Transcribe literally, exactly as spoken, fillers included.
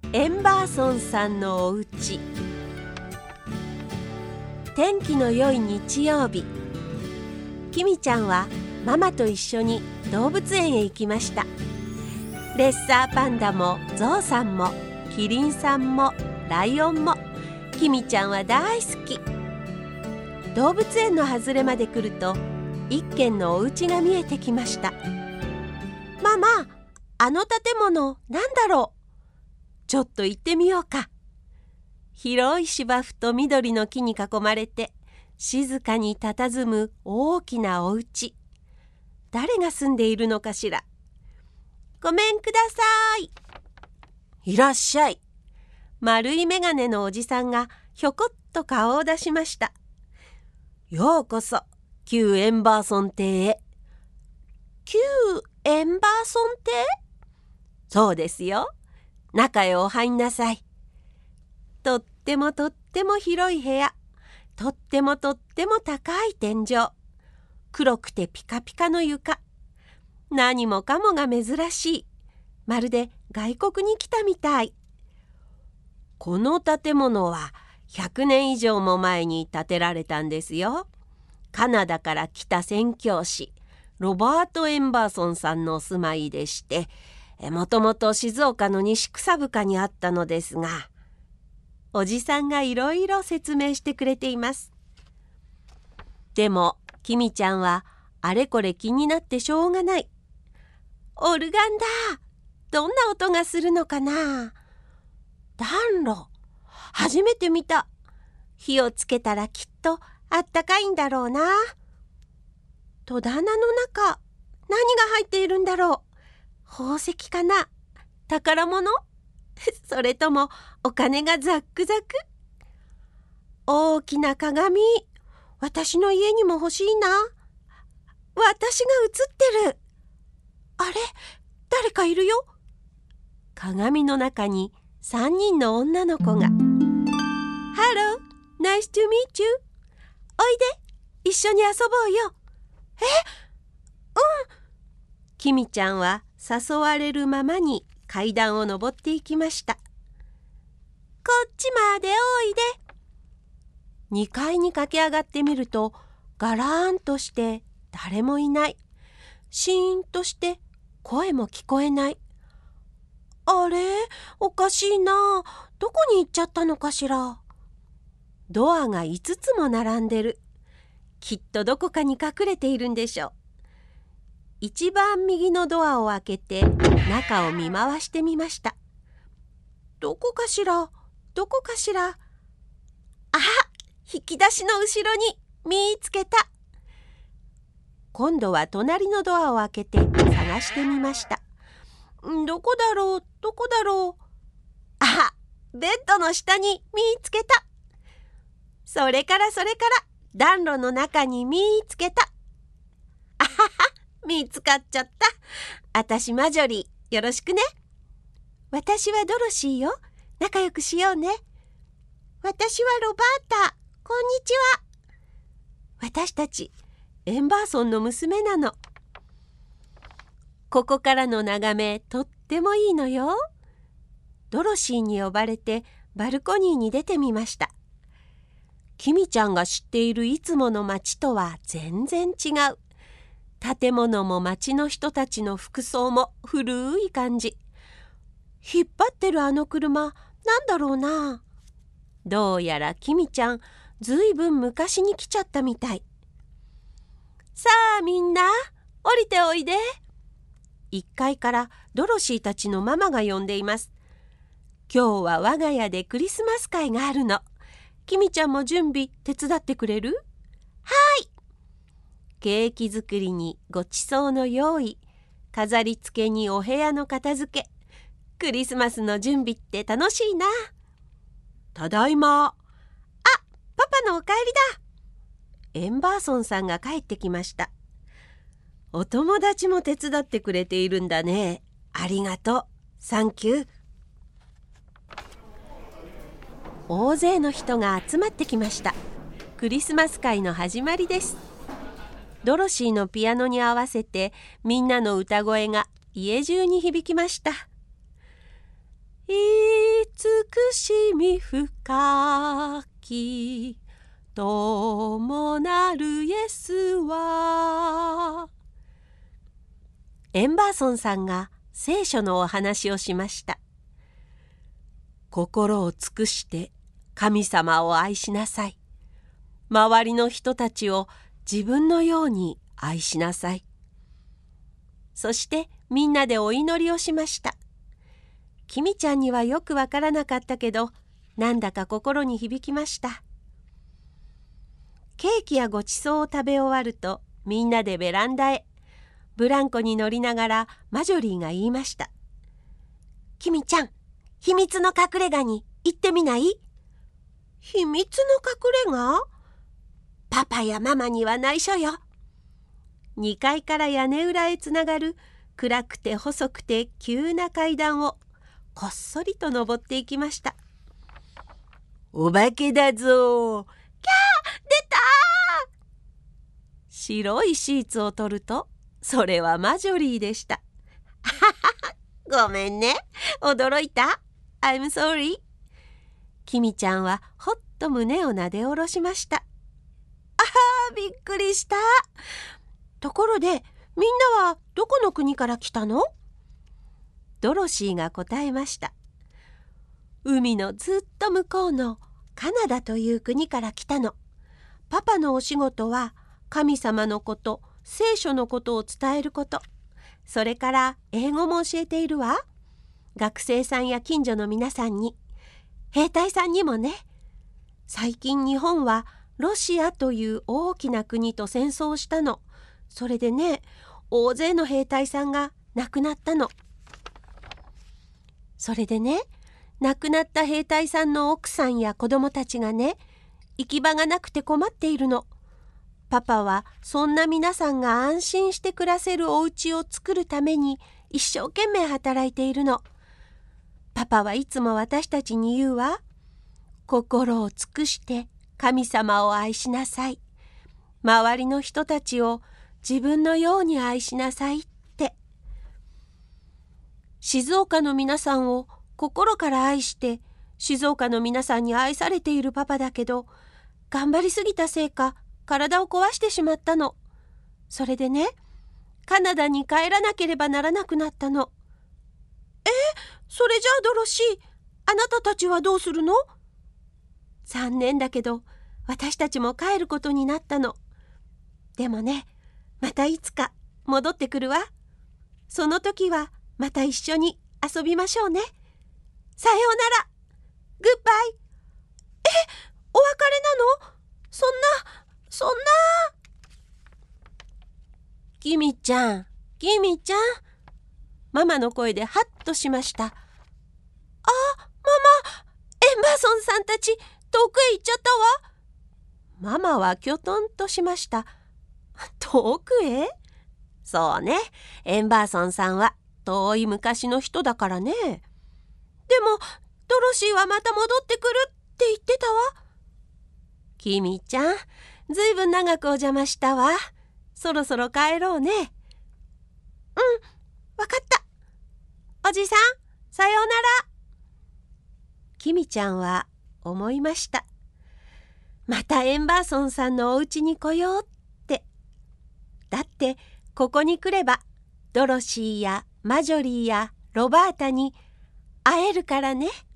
エンバーソンさんのおうち。天気の良い日曜日、きみちゃんはママと一緒に動物園へ行きました。レッサーパンダもゾウさんもキリンさんもライオンもきみちゃんは大好き。動物園の外れまで来ると一軒のお家が見えてきました。ママ、あの建物なんだろう。ちょっと行ってみようか。広い芝生と緑の木に囲まれて静かに佇む大きなお家。誰が住んでいるのかしら。ごめんください。いらっしゃい。丸い眼鏡のおじさんがひょこっと顔を出しました。ようこそ旧エンバーソン邸へ。旧エンバーソン邸？そうですよ。中へお入んなさい。とってもとっても広い部屋、とってもとっても高い天井、黒くてピカピカの床、何もかもが珍しい。まるで外国に来たみたい。この建物はひゃくねん以上も前に建てられたんですよ。カナダから来た宣教師ロバート・エンバーソンさんの住まいでして、もともと静岡の西草深にあったのですが、おじさんがいろいろ説明してくれています。でもきみちゃんはあれこれ気になってしょうがない。オルガンだ。どんな音がするのかな。暖炉、初めて見た。火をつけたらきっとあったかいんだろうな。戸棚の中、何が入っているんだろう。宝石かな。宝物それともお金がザックザク。大きな鏡、私の家にも欲しいな。私が映ってる。あれ、誰かいるよ。鏡の中にさんにんの女の子が。Hello, nice to meet you. おいで、一緒に遊ぼうよ。え、うん。きみちゃんは誘われるままに階段を上っていきました。こっちまでおいで。にかいに駆け上がってみると、ガラーンとして誰もいない。シーンとして声も聞こえない。あれ、おかしいな。どこに行っちゃったのかしら。ドアがいつつも並んでる。きっとどこかに隠れているんでしょう。一番右のドアを開けて中を見回してみました。どこかしら、どこかしら。あ、引き出しの後ろに見つけた。今度は隣のドアを開けて探してみました。どこだろう、どこだろう。あ、ベッドの下に見つけた。それからそれから暖炉の中に見つけた。あはは、見つかっちゃった。あたしマジョリー、よろしくね。私はドロシーよ。仲良くしようね。私はロバータ。こんにちは。私たちエンバーソンの娘なの。ここからの眺めとってもいいのよ。ドロシーに呼ばれてバルコニーに出てみました。きみちゃんが知っているいつもの街とは全然違う。建物も街の人たちの服装も古い感じ。引っ張ってるあの車、なんだろうな。どうやらきみちゃん、ずいぶん昔に来ちゃったみたい。さあみんな、降りておいで。いっかいからドロシーたちのママが呼んでいます。今日は我が家でクリスマス会があるの。きみちゃんも準備手伝ってくれる？はい。ケーキ作りにごちそうの用意、飾り付けにお部屋の片付け、クリスマスの準備って楽しいな。ただいま。あ、パパのお帰りだ。エンバーソンさんが帰ってきました。お友達も手伝ってくれているんだね。ありがとう。サンキュー。大勢の人が集まってきました。クリスマス会の始まりです。ドロシーのピアノに合わせてみんなの歌声が家中に響きました。 慈しみ深き友なるイエスは。エンバーソンさんが聖書のお話をしました。心を尽くして神様を愛しなさい。周りの人たちを自分のように愛しなさい。そしてみんなでお祈りをしました。きみちゃんにはよくわからなかったけど、なんだか心に響きました。ケーキやごちそうを食べ終わると、みんなでベランダへ。ブランコに乗りながらマジョリーが言いました。きみちゃん、秘密の隠れ家に行ってみない？秘密の隠れ家？パパやママには内緒よ。にかいから屋根裏へつながる暗くて細くて急な階段をこっそりと登っていきました。お化けだぞー。キャー、出たー。白いシーツを取ると、それはマジョリーでした。ごめんね、驚いた。I'm sorry。きみちゃんはほっと胸をなで下ろしました。ああ、びっくりした。ところで、みんなはどこの国から来たの？ドロシーが答えました。海のずっと向こうのカナダという国から来たの。パパのお仕事は神様のこと、聖書のことを伝えること。それから英語も教えているわ。学生さんや近所の皆さんに、兵隊さんにもね。最近日本はロシアという大きな国と戦争をしたの。それでね、大勢の兵隊さんが亡くなったの。それでね、亡くなった兵隊さんの奥さんや子供たちがね、行き場がなくて困っているの。パパはそんな皆さんが安心して暮らせるお家を作るために一生懸命働いているの。パパはいつも私たちに言うわ。心を尽くして神様を愛しなさい。周りの人たちを自分のように愛しなさいって。静岡の皆さんを心から愛して静岡の皆さんに愛されているパパだけど、頑張りすぎたせいか体を壊してしまったの。それでね、カナダに帰らなければならなくなったの。え、それじゃあドロシー、あなたたちはどうするの？残念だけど私たちも帰ることになったの。でもね、またいつか戻ってくるわ。その時はまた一緒に遊びましょうね。さようなら。グッバイ。え、お別れなの？そんな、そんな。きみちゃん、きみちゃん。ママの声でハッとしました。あ、ママ、エンバーソンさんたち遠くへ行っちゃったわ。ママはきょとんとしました。遠くへ？そうね、エンバーソンさんは遠い昔の人だからね。でもドロシーはまた戻ってくるって言ってたわ。きみちゃん、ずいぶん長くお邪魔したわ。そろそろ帰ろうね。うん、わかった。おじさん、さようなら。きみちゃんは思いました。またエンバーソンさんのお家に来ようって。だってここに来ればドロシーやマジョリーやロバータに会えるからね。